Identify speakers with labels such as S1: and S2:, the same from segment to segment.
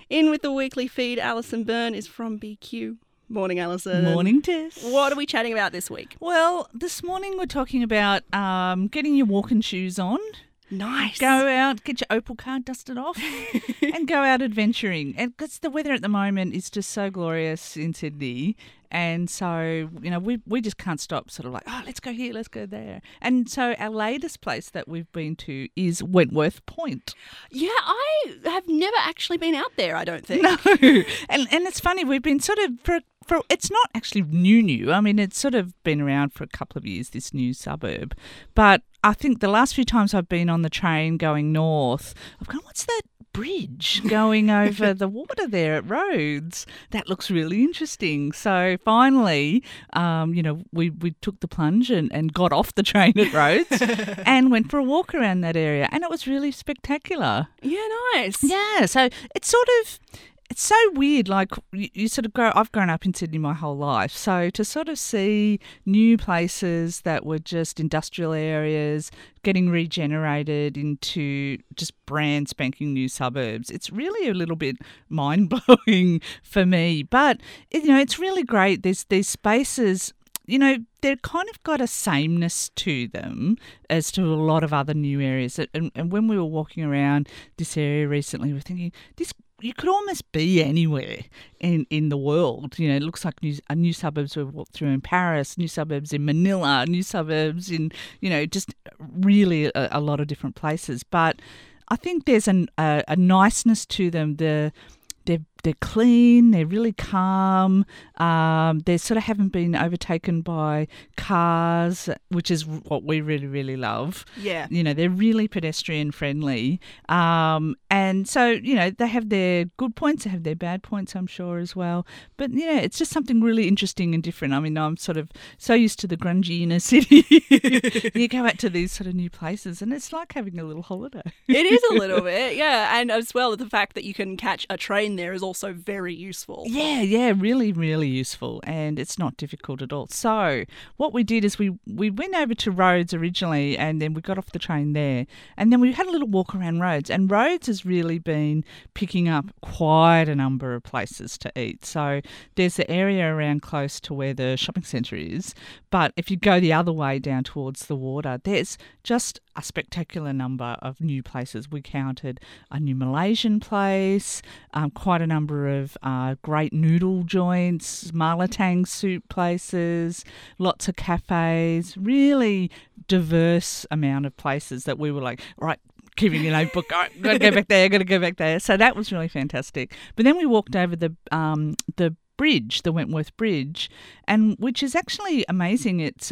S1: In with the weekly feed, Alison Byrne is from BQ. Morning, Alison.
S2: Morning, Tess.
S1: What are we chatting about this week?
S2: Well, this morning we're talking about getting your walking shoes on.
S1: Nice.
S2: Go out, get your Opal car dusted off and go out adventuring. And because the weather at the moment is just so glorious in Sydney. And so, we just can't stop sort of like, let's go here, let's go there. And so our latest place that we've been to is Wentworth Point.
S1: Yeah, I have never actually been out there, I don't think.
S2: No. And it's funny, we've been sort of, for it's not actually new. I mean, it's sort of been around for a couple of years, this new suburb. But I think the last few times I've been on the train going north, I've gone, what's that bridge going over the water there at Rhodes? That looks really interesting. So finally, we took the plunge and got off the train at Rhodes and went for a walk around that area. And it was really spectacular.
S1: Yeah, nice.
S2: Yeah, so it's so weird, like you sort of I've grown up in Sydney my whole life, so to sort of see new places that were just industrial areas getting regenerated into just brand spanking new suburbs, it's really a little bit mind-blowing for me. But, it's really great. There's these spaces, they're kind of got a sameness to them as to a lot of other new areas. And when we were walking around this area recently, we were thinking, you could almost be anywhere in the world. It looks like new suburbs we've walked through in Paris, new suburbs in Manila, new suburbs in, just really a lot of different places. But I think there's a niceness to them. They're clean, they're really calm, they sort of haven't been overtaken by cars, which is what we really, really love.
S1: Yeah.
S2: They're really pedestrian friendly. And so, they have their good points, they have their bad points, I'm sure, as well. But, it's just something really interesting and different. I mean, I'm sort of so used to the grungy inner city. You go out to these sort of new places and it's like having a little holiday.
S1: It is a little bit, yeah. And as well, the fact that you can catch a train there is also very useful.
S2: Yeah, really, really useful, and it's not difficult at all. So what we did is we went over to Rhodes originally, and then we got off the train there, and then we had a little walk around Rhodes, and Rhodes has really been picking up quite a number of places to eat. So there's the area around close to where the shopping centre is, but if you go the other way down towards the water, there's just a spectacular number of new places. We counted a new Malaysian place, quite a number of great noodle joints, malatang soup places, lots of cafes, really diverse amount of places that we were like, right, keeping a notebook, all right, got to go back there. So that was really fantastic. But then we walked over the bridge, the Wentworth Bridge, and which is actually amazing. It's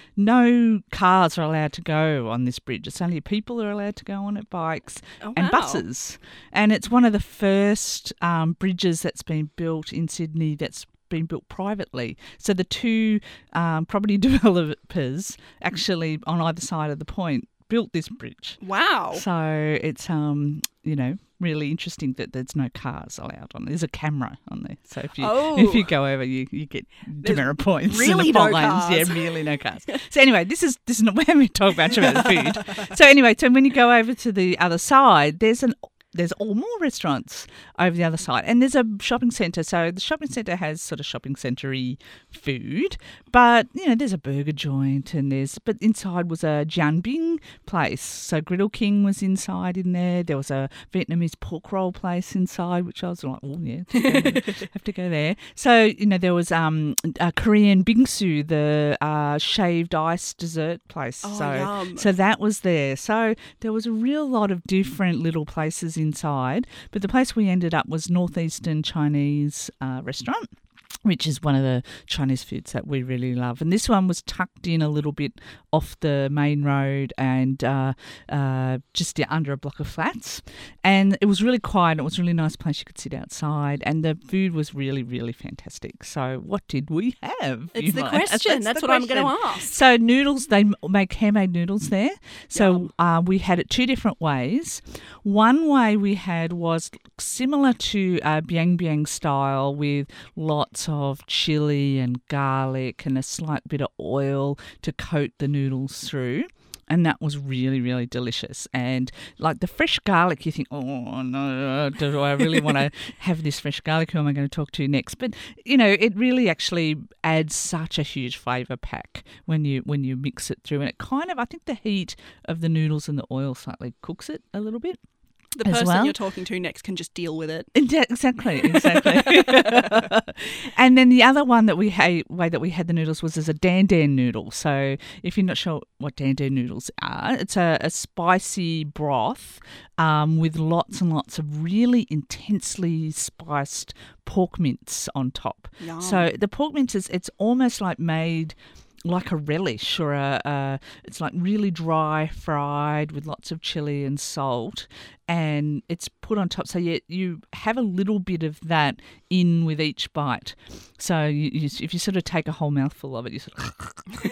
S2: no cars are allowed to go on this bridge. It's only people are allowed to go on it, bikes and buses. And it's one of the first bridges that's been built in Sydney that's been built privately. So the two property developers actually on either side of the point built this bridge.
S1: Wow.
S2: So it's really interesting that there's no cars allowed on. There's a camera on there, so if you go over, you get demerit points.
S1: Really no cars.
S2: Yeah, really no cars. So anyway, this is not where we talk much about the food. So anyway, when you go over to the other side, there's all more restaurants over the other side, and there's a shopping centre. So the shopping centre has sort of shopping centre-y food, but there's a burger joint, but inside was a Giang Binh place. So Griddle King was inside in there. There was a Vietnamese pork roll place inside, which I was like, oh yeah, have to go there. So there was a Korean bingsu, the shaved ice dessert place.
S1: Yum.
S2: So that was there. So there was a real lot of different little places inside, but the place we ended up was Northeastern Chinese restaurant, which is one of the Chinese foods that we really love. And this one was tucked in a little bit off the main road and just under a block of flats. And it was really quiet. It was a really nice place. You could sit outside, and the food was really, really fantastic. So what did we have?
S1: It's the question. That's what I'm going to ask.
S2: So noodles, they make handmade noodles there. So we had it two different ways. One way we had was similar to Biang Biang style, with lots of chili and garlic and a slight bit of oil to coat the noodles through. And that was really, really delicious. And like the fresh garlic, you think, oh, no, do I really want to have this fresh garlic? Who am I going to talk to next? But, it really actually adds such a huge flavour pack when you mix it through. And it kind of, I think the heat of the noodles and the oil slightly cooks it a little bit.
S1: The person you're talking to next can just deal with it.
S2: Exactly. And then the other one way that we had the noodles was as a dan dan noodle. So if you're not sure what dan dan noodles are, it's a spicy broth with lots and lots of really intensely spiced pork mince on top.
S1: Yum.
S2: So the pork mince it's almost like made like a relish or it's like really dry fried with lots of chili and salt, and it's put on top. So you have a little bit of that in with each bite. So if you sort of take a whole mouthful of it, you sort of,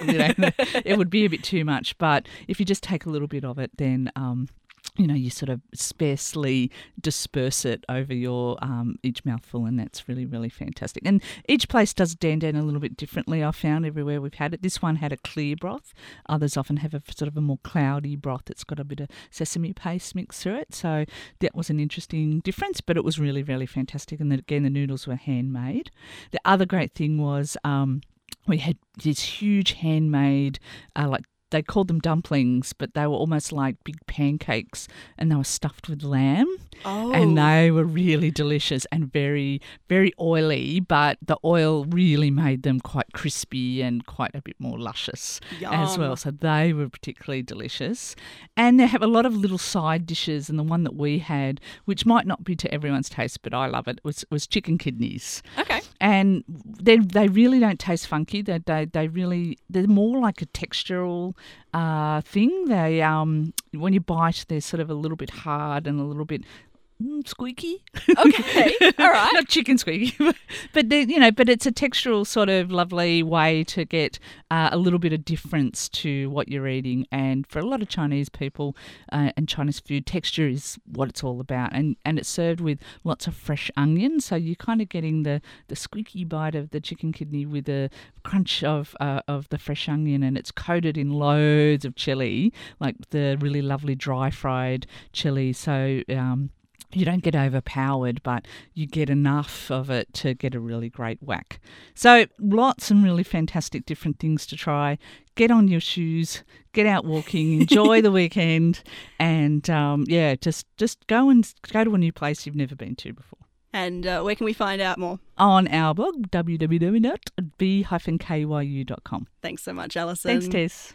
S2: it would be a bit too much. But if you just take a little bit of it, then you sort of sparsely disperse it over your each mouthful, and that's really, really fantastic. And each place does dan dan a little bit differently, I've found, everywhere we've had it. This one had a clear broth. Others often have a sort of a more cloudy broth that's got a bit of sesame paste mixed through it. So that was an interesting difference, but it was really, really fantastic. And then, again, the noodles were handmade. The other great thing was we had these huge handmade, they called them dumplings, but they were almost like big pancakes, and they were stuffed with lamb.
S1: Oh.
S2: And they were really delicious and very, very oily, but the oil really made them quite crispy and quite a bit more luscious as well. So they were particularly delicious. And they have a lot of little side dishes, and the one that we had, which might not be to everyone's taste, but I love it, was chicken kidneys.
S1: Okay.
S2: And they really don't taste funky. They're more like a textural thing. They when you bite, they're sort of a little bit hard and a little bit squeaky.
S1: Okay, all right.
S2: Not chicken squeaky, but but it's a textural sort of lovely way to get a little bit of difference to what you're eating. And for a lot of Chinese people and Chinese food, texture is what it's all about. And it's served with lots of fresh onion, so you're kind of getting the squeaky bite of the chicken kidney with the crunch of the fresh onion, and it's coated in loads of chili, like the really lovely dry fried chili. So you don't get overpowered, but you get enough of it to get a really great whack. So lots and really fantastic different things to try. Get on your shoes, get out walking, enjoy the weekend, and just go to a new place you've never been to before.
S1: And where can we find out more?
S2: On our blog, www.b-kyu.com.
S1: Thanks so much, Alison.
S2: Thanks, Tess.